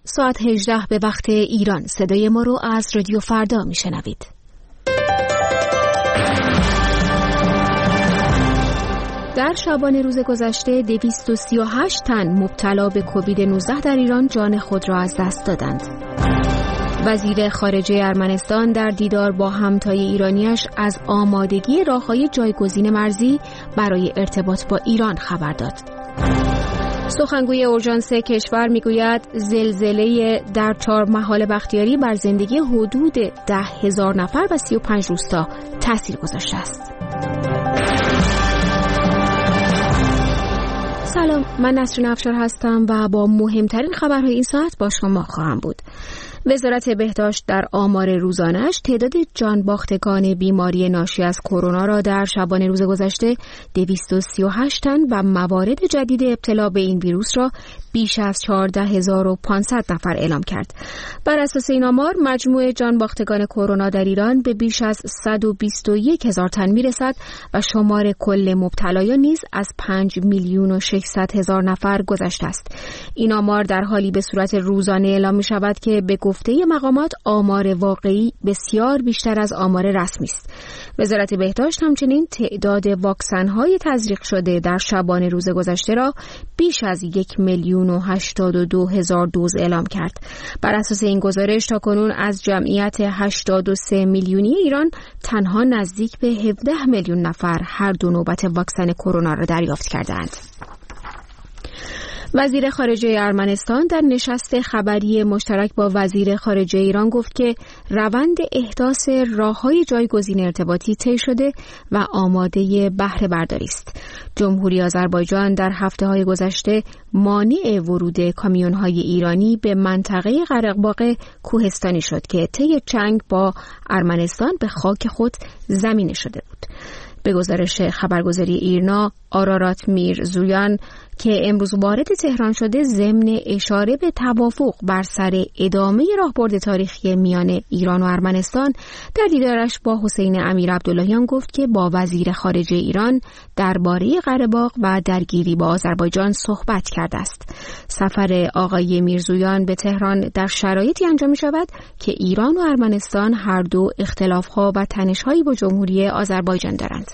ساعت 18 به وقت ایران. صدای ما رو از رادیو فردا میشنوید. در شبانه روز گذشته 238 تن مبتلا به کووید 19 در ایران جان خود را از دست دادند. وزیر خارجه ارمنستان در دیدار با همتای ایرانیش از آمادگی راه‌های جایگزین مرزی برای ارتباط با ایران خبر داد. سخنگوی اورژانس کشور میگوید زلزله در 4 محال بختیاری بر زندگی حدود 10,000 نفر و 35 روستا تاثیر گذاشته است. سلام، من نسرین افشار هستم و با مهمترین خبرهای این ساعت با شما خواهم بود. وزارت بهداشت در آمار روزانه‌اش تعداد جانباختگان بیماری ناشی از کرونا را در شبانه روز گذشته 238 تن و موارد جدید ابتلا به این ویروس را بیش از 14,500 نفر اعلام کرد. بر اساس این آمار مجموع جانباختگان کرونا در ایران به بیش از 121,000 تن میرسد و شمار کل مبتلایان نیز از 5,600,000 نفر گذشته است. این آمار در حالی به صورت روزانه اعلام می شود که به گفته مقامات آمار واقعی بسیار بیشتر از آمار رسمی است. وزارت بهداشت همچنین تعداد واکسن‌های تزریق شده در شبانه روز گذشته را بیش از 1,082,000 دوز اعلام کرد. بر اساس این گزارش تاکنون از جمعیت 83 میلیونی ایران تنها نزدیک به 17 میلیون نفر هر دو نوبت واکسن کرونا را دریافت کردند. وزیر خارجه ارمنستان در نشست خبری مشترک با وزیر خارجه ایران گفت که روند احداث راه‌های جایگزین ارتباطی طی شده و آماده بهره برداری است. جمهوری آذربایجان در هفته‌های گذشته مانع ورود کامیون‌های ایرانی به منطقه قره‌باغ کوهستانی شد که طی جنگ با ارمنستان به خاک خود زمینه شده بود. به گزارش خبرگزاری ایرنا، آرارات میرزویان که امروز وارد تهران شده ضمن اشاره به توافق بر سر ادامه راهبرد تاریخی میان ایران و ارمنستان در دیدارش با حسین امیر عبداللهیان گفت که با وزیر خارجه ایران درباره قره‌باغ و درگیری با آذربایجان صحبت کرده است. سفر آقای میرزویان به تهران در شرایطی انجام می شود که ایران و ارمنستان هر دو اختلاف‌ها و تنش‌هایی با جمهوری آذربایجان دارند.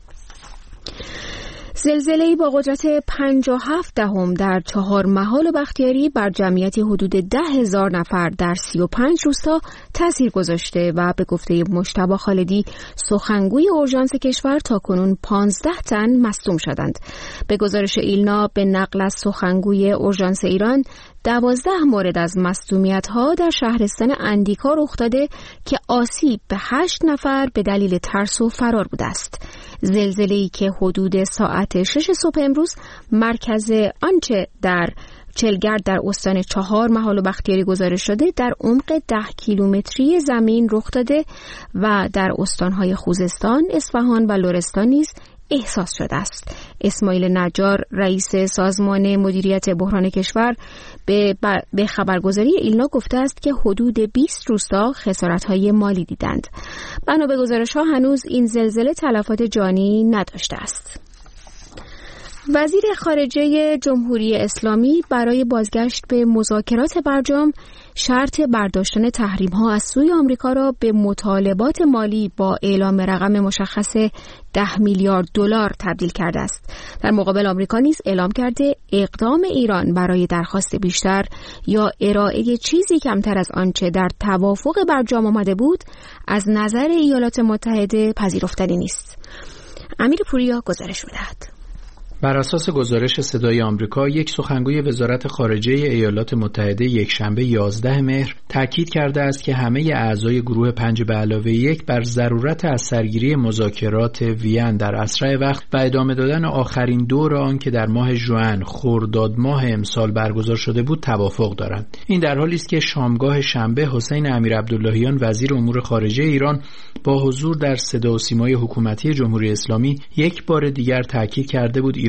زلزله‌ای با قدرت 5.7 در 4 محال بختیاری بر جمعیتی حدود 10,000 نفر در 35 روستا تاثیر گذاشته و به گفته مجتبی خالدی سخنگوی اورژانس کشور تاکنون 15 تن مصدوم شدند. به گزارش ایلنا به نقل از سخنگوی اورژانس ایران 12 مورد از مصدومیت‌ها در شهرستان اندیکا رخ داده که آسیب به 8 نفر به دلیل ترس و فرار بوده است. زلزله‌ای که حدود ساعت 6 صبح امروز مرکز آنچه در چلگرد در استان 4 محال بختیاری گزارش شده در عمق 10 کیلومتری زمین رخ داده و در استان‌های خوزستان، اصفهان و لرستان نیز احساس شده است. اسماعیل نجار رئیس سازمان مدیریت بحران کشور به خبرگزاری ایلنا گفته است که حدود 20 روستا خسارت‌های مالی دیدند. بنا به گزارش‌ها هنوز این زلزله تلفات جانی نداشته است. وزیر خارجه جمهوری اسلامی برای بازگشت به مذاکرات برجام شرط برداشتن تحریم‌ها از سوی آمریکا را به مطالبات مالی با اعلام رقم مشخص 10 میلیارد دلار تبدیل کرده است. در مقابل آمریکا نیز اعلام کرده اقدام ایران برای درخواست بیشتر یا ارائه چیزی کمتر از آنچه در توافق برجام آمده بود از نظر ایالات متحده پذیرفتنی نیست. امیر پوریا گزارش می‌دهد. بر اساس گزارش صدای آمریکا، یک سخنگوی وزارت خارجه ایالات متحده یکشنبه 11 مهر تاکید کرده است که همه اعضای گروه 5+1 بر ضرورت از سرگیری مذاکرات وین در اسرع وقت و ادامه دادن آخرین دور آن که در ماه ژوئن خرداد ماه امسال برگزار شده بود توافق دارند. این در حالی است که شامگاه شنبه حسین امیر عبداللهیان وزیر امور خارجه ایران با حضور در صدا و سیمای حکومتی جمهوری اسلامی یک بار دیگر تاکید کرده بود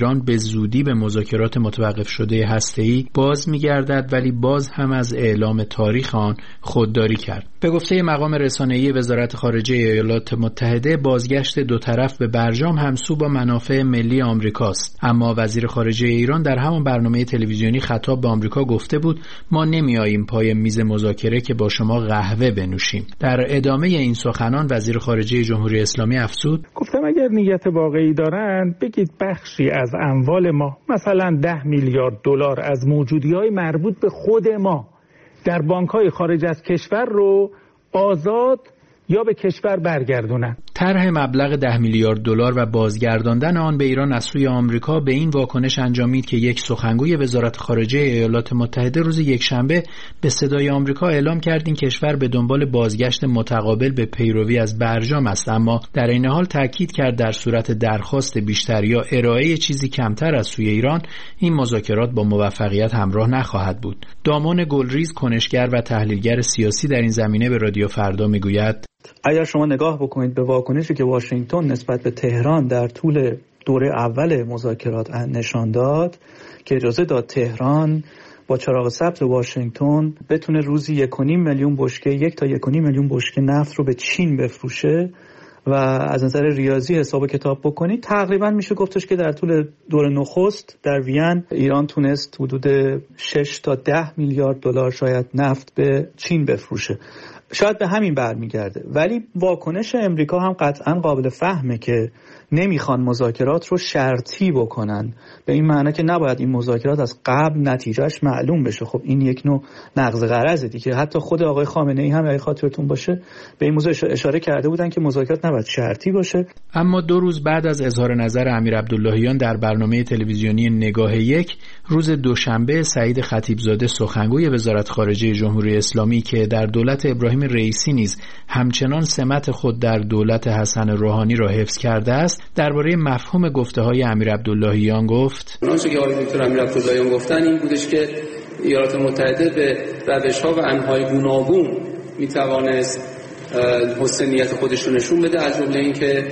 ایران به زودی به مذاکرات متوقف شده هسته‌ای باز می‌گردد، ولی باز هم از اعلام تاریخ آن خودداری کرد. به گفته مقام رسانه‌ای وزارت خارجه ایالات متحده، بازگشت دو طرف به برجام همسو با منافع ملی آمریکاست. اما وزیر خارجه ایران در همان برنامه تلویزیونی خطاب به آمریکا گفته بود ما نمیاییم پای میز مذاکره که با شما قهوه بنوشیم. در ادامه این سخنان وزیر خارجه جمهوری اسلامی افزود: گفتم اگر نیت واقعی دارن بگید بخشی از اموال ما، مثلا 10 میلیارد دلار از موجودی‌های مربوط به خود ما در بانک‌های خارج از کشور رو آزاد یا به کشور برگردونن. طرح مبلغ 10 میلیارد دلار و بازگرداندن آن به ایران از سوی آمریکا به این واکنش انجامید که یک سخنگوی وزارت خارجه ایالات متحده روز یکشنبه به صدای آمریکا اعلام کرد این کشور به دنبال بازگشت متقابل به پیروی از برجام است، اما در این حال تاکید کرد در صورت درخواست بیشتر یا ارائه چیزی کمتر از سوی ایران این مذاکرات با موفقیت همراه نخواهد بود. دامان گلریز، کنشگر و تحلیلگر سیاسی در این زمینه، به رادیو فردا میگوید: اگر شما نگاه بکنید به واکنشی که واشنگتن نسبت به تهران در طول دوره اول مذاکرات نشان داد که اجازه داد تهران با چراغ سبز واشنگتن بتونه روزی 1.5 میلیون بشکه 1 تا 1.5 میلیون بشکه نفت رو به چین بفروشه و از نظر ریاضی حساب کتاب بکنید تقریبا میشه گفتش که در طول دور نخست در وین ایران تونست حدود 6 تا 10 میلیارد دلار شاید نفت به چین بفروشه. شاید به همین برمیگرده، ولی واکنش امریکا هم قطعا قابل فهمه که نمیخوان مذاکرات رو شرطی بکنن، به این معنی که نباید این مذاکرات از قبل نتیجهش معلوم بشه. خب این یک نوع نقض غرضه دیگه. حتی خود آقای خامنه‌ای هم اگه خاطرتون باشه به این موضوع اشاره کرده بودن که مذاکرات نباید شرطی باشه. اما 2 روز بعد از اظهار نظر امیر عبداللهیان در برنامه تلویزیونی نگاه یک، روز دوشنبه سعید خطیبزاده سخنگوی وزارت خارجه جمهوری اسلامی که در دولت ابراهیم رئیسی نیز همچنان سمت خود در دولت حسن روحانی را حفظ کرده است، درباره مفهوم گفته‌های امیر عبداللهیان گفت: آنچه که آقای دکتر امیر عبداللهیان گفتن این بودش که ایالات متحده به روش‌ها و انواع گوناگون می‌توانست حسنیت خودش رو نشون بده، از جمله این که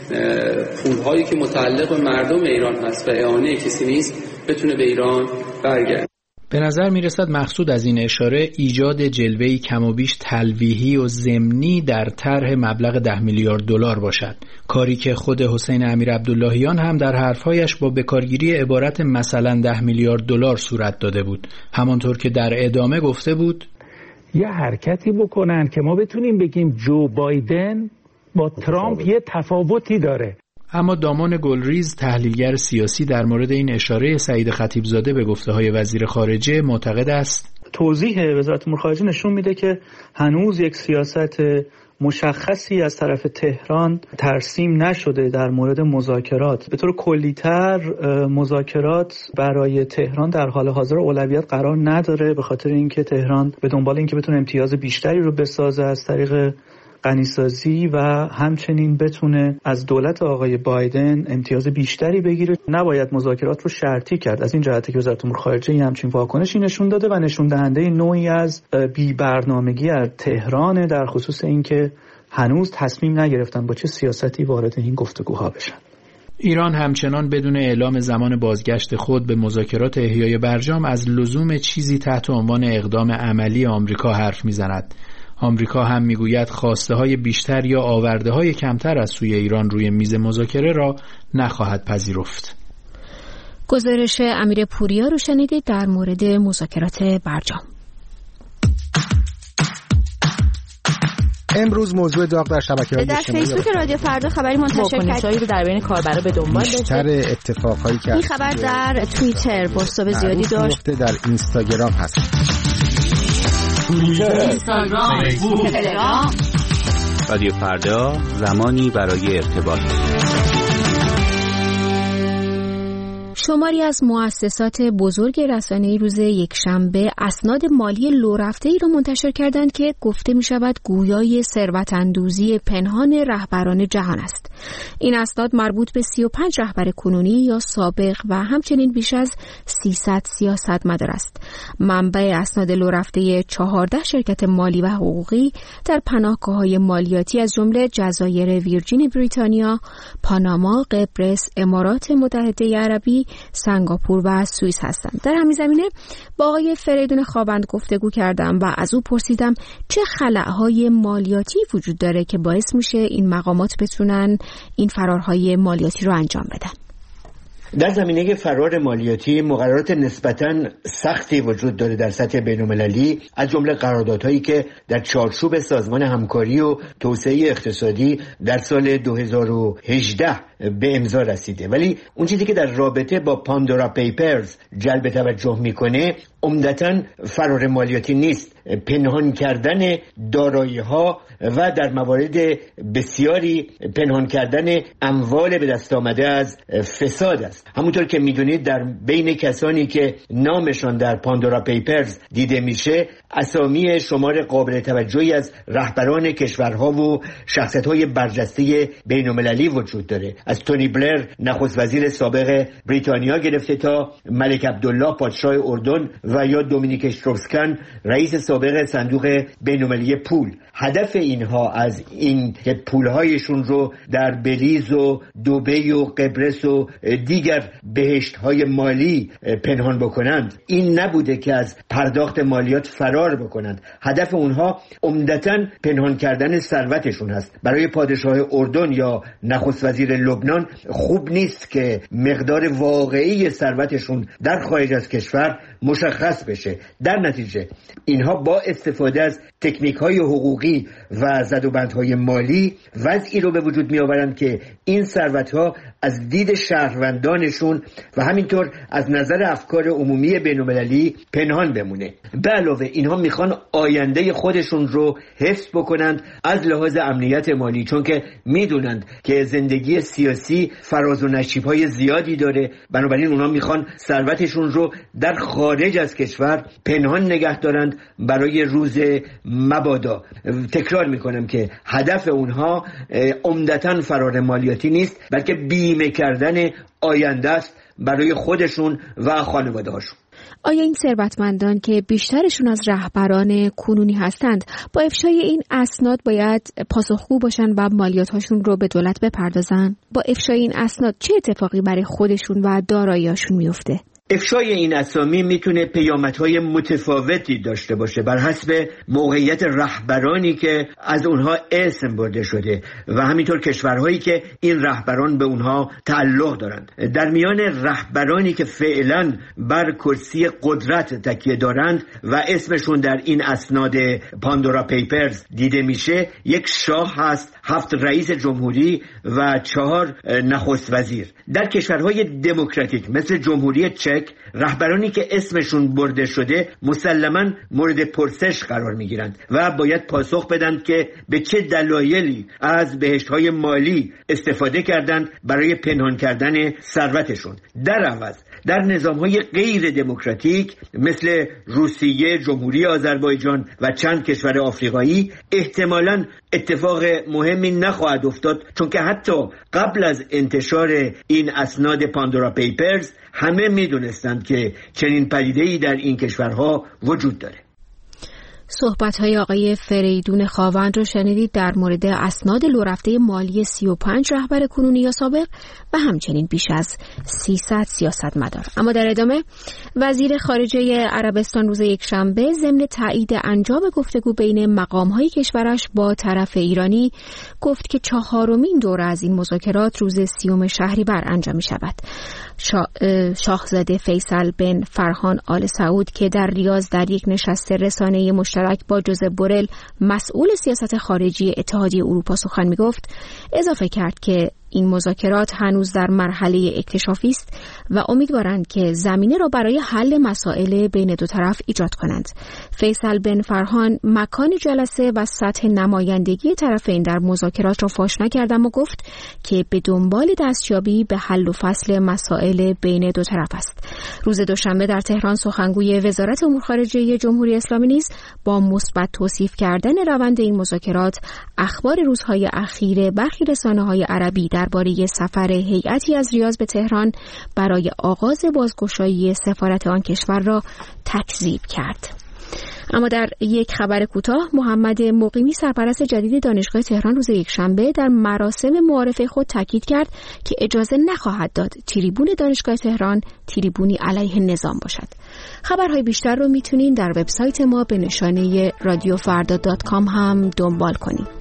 پول‌هایی که متعلق به مردم ایران هست و اعانه کسی نیست بتونه به ایران برگرده. به نظر میرسد مقصود از این اشاره ایجاد جلوه‌ای کم و بیش تلویحی و ضمنی در طرح مبلغ 10 میلیارد دلار باشد، کاری که خود حسین امیر عبداللهیان هم در حرفهایش با بکارگیری عبارت مثلا 10 میلیارد دلار صورت داده بود، همانطور که در ادامه گفته بود: یه حرکتی بکنن که ما بتونیم بگیم جو بایدن با ترامپ یه تفاوتی داره. اما دامان گلریز، تحلیلگر سیاسی، در مورد این اشاره سعید خطیبزاده به گفته‌های وزیر خارجه معتقد است: توضیح وزارت امور خارجه نشون میده که هنوز یک سیاست مشخصی از طرف تهران ترسیم نشده در مورد مذاکرات. به طور کلی‌تر مذاکرات برای تهران در حال حاضر اولویت قرار نداره، به خاطر اینکه تهران به دنبال اینکه بتونه امتیاز بیشتری رو بسازه از طریق غنیسازی و همچنین بتونه از دولت آقای بایدن امتیاز بیشتری بگیره. نباید مذاکرات رو شرطی کرد. از این جهته که وزارت امور خارجه همچین واکنشی نشون داده و نشون دهنده نوعی از بی‌برنامگی از تهران در خصوص اینکه هنوز تصمیم نگرفتن با چه سیاستی وارد این گفتگوها بشن. ایران همچنان بدون اعلام زمان بازگشت خود به مذاکرات احیای برجام از لزوم چیزی تحت عنوان اقدام عملی آمریکا حرف میزند. آمریکا هم میگوید خواسته های بیشتر یا آورده های کمتر از سوی ایران روی میز مذاکره را نخواهد پذیرفت. گزارش امیر پوریا رو شنیدید در مورد مذاکرات برجام. امروز موضوع داغ در شبکه‌های در فیسبوک رادیو فردا خبری منتشر کرد رو درباره کاربرا به دنبال داشته. بیشتر اتفاقایی که این خبر در توییتر بازتاب زیادی داشت. در اینستاگرام هست. اینستاگرام، فیسبوک، تلگرام. رادیو فردا، زمانی برای ارتباط. شماری از مؤسسات بزرگ رسانه‌ای روز یکشنبه اسناد مالی لورفته‌ای را منتشر کردند که گفته می‌شود گویای ثروت‌اندوزی پنهان رهبران جهان است. این اسناد مربوط به 35 رهبر کنونی یا سابق و همچنین بیش از 300 سیاستمدار است. منبع اسناد لورفته 14 شرکت مالی و حقوقی در پناهگاه‌های مالیاتی از جمله جزایر ویرجین بریتانیا، پاناما، قبرس، امارات متحده عربی، سنگاپور و سوئیس هستند. در همین زمینه با آقای فریدون خاوند گفتگو کردم و از او پرسیدم چه خلأهای مالیاتی وجود داره که باعث میشه این مقامات بتونن این فرارهای مالیاتی رو انجام بدن. در زمینه فرار مالیاتی مقررات نسبتاً سختی وجود داره در سطح بین‌المللی، از جمله قراردادهایی که در چارچوب سازمان همکاری و توسعه اقتصادی در سال 2018 به امضا رسیده. ولی اون چیزی که در رابطه با پاندورا پیپرز جلب توجه میکنه عمدتاً فرار مالیاتی نیست، پنهان کردن دارایی‌ها و در موارد بسیاری پنهان کردن اموال به دست آمده از فساد است. همونطور که میدونید در بین کسانی که نامشان در پاندورا پیپرز دیده میشه اسامی شمار قابل توجهی از رهبران کشورها و شخصیت‌های برجسته بین‌المللی وجود داره، از تونی بلر نخست وزیر سابق بریتانیا گرفته تا ملک عبدالله پادشاه اردن و یا دومینیک اشتروفسکن رئیس سابق صندوق بین‌المللی پول. هدف اینها از این که پولهایشون رو در بلیز و دبی و قبرس و دیگر بهشت‌های مالی پنهان بکنند این نبوده که از پرداخت مالیات فرار بکنند. هدف اونها عمدتاً پنهان کردن ثروتشون هست. برای پادشاه اردن یا نخست وزیر لبنان خوب نیست که مقدار واقعی ثروتشون در خارج از کشور مشخص بشه. در نتیجه اینها با استفاده از تکنیک‌های حقوقی و زدوبندهای مالی وضعی رو به وجود می‌آورند که این ثروت‌ها از دید شهروندانشون و همینطور از نظر افکار عمومی بین‌المللی پنهان بمونه. به علاوه اینها میخوان آینده خودشون رو حفظ بکنند از لحاظ امنیت مالی، چون که میدونند که زندگی سیاسی فراز و نشیب‌های زیادی داره. بنابراین اونها میخوان ثروتشون رو در خارج از کشور پنهان نگه دارند برای روز مبادا. تکرار میکنم که هدف اونها عمدتاً فرار مالیاتی نیست، بلکه بیمه کردن آینده است برای خودشون و خانواده هاشون. آیا این ثروتمندان که بیشترشون از رهبران کنونی هستند با افشای این اسناد باید پاسخگو باشن و مالیات‌هاشون رو به دولت بپردازن؟ با افشای این اسناد چه اتفاقی برای خودشون و دارایی‌هاشون میفته؟ افشای این اسامی میتونه پیامدهای متفاوتی داشته باشه بر حسب موقعیت رهبرانی که از اونها اسم برده شده و همینطور کشورهایی که این رهبران به اونها تعلق دارند. در میان رهبرانی که فعلا بر کرسی قدرت تکیه دارند و اسمشون در این اسناد پاندورا پیپرز دیده میشه، یک شاه هست، 7 رئیس جمهوری و 4 نخست وزیر. در کشورهای دموکراتیک مثل جمهوری چک رهبرانی که اسمشون برده شده مسلماً مورد پرسش قرار میگیرند و باید پاسخ بدند که به چه دلایلی از بهشت‌های مالی استفاده کردند برای پنهان کردن ثروتشون. در عوض در نظام‌های غیر دموکراتیک مثل روسیه، جمهوری آذربایجان و چند کشور آفریقایی احتمالاً اتفاق مهمی نخواهد افتاد، چون که حتی قبل از انتشار این اسناد پاندورا پیپرز همه میدونستند که چنین پدیده‌ای در این کشورها وجود داره. صحبت‌های آقای فریدون خاوند رو شنیدید در مورد اسناد لورفته مالی 35 رهبر کنونی یا سابق و همچنین بیش از 300 سیاستمدار. اما در ادامه وزیر خارجه عربستان روز یکشنبه ضمن تایید انجام گفتگو بین مقام‌های کشورش با طرف ایرانی گفت که 4مین دوره از این مذاکرات روز 30 شهریور انجام می‌شود. شاهزاده فیصل بن فرهان آل سعود که در ریاض در یک نشست رسانه‌ای مشترک با جوزپ بورل مسئول سیاست خارجی اتحادیه اروپا سخن می‌گفت، اضافه کرد که این مذاکرات هنوز در مرحله اکتشافی است و امیدوارند که زمینه را برای حل مسائل بین دو طرف ایجاد کنند. فیصل بن فرهان مکان جلسه و سطح نمایندگی طرفین در مذاکرات را فاش نکردم و گفت که به دنبال دستیابی به حل و فصل مسائل بین دو طرف است. روز دوشنبه در تهران سخنگوی وزارت امور خارجه جمهوری اسلامی نیز با مثبت توصیف کردن روند این مذاکرات اخبار روزهای اخیر برخی رسانه‌های عربی درباره سفر هیئتی از ریاض به تهران برای آغاز بازگشایی سفارت آن کشور را تکذیب کرد. اما در یک خبر کوتاه، محمد مقیمی سرپرست جدید دانشگاه تهران روز یکشنبه در مراسم معارفه خود تاکید کرد که اجازه نخواهد داد تریبون دانشگاه تهران تریبونی علیه نظام باشد. خبرهای بیشتر رو میتونین در وبسایت ما به نشانه radiofrda.com هم دنبال کنید.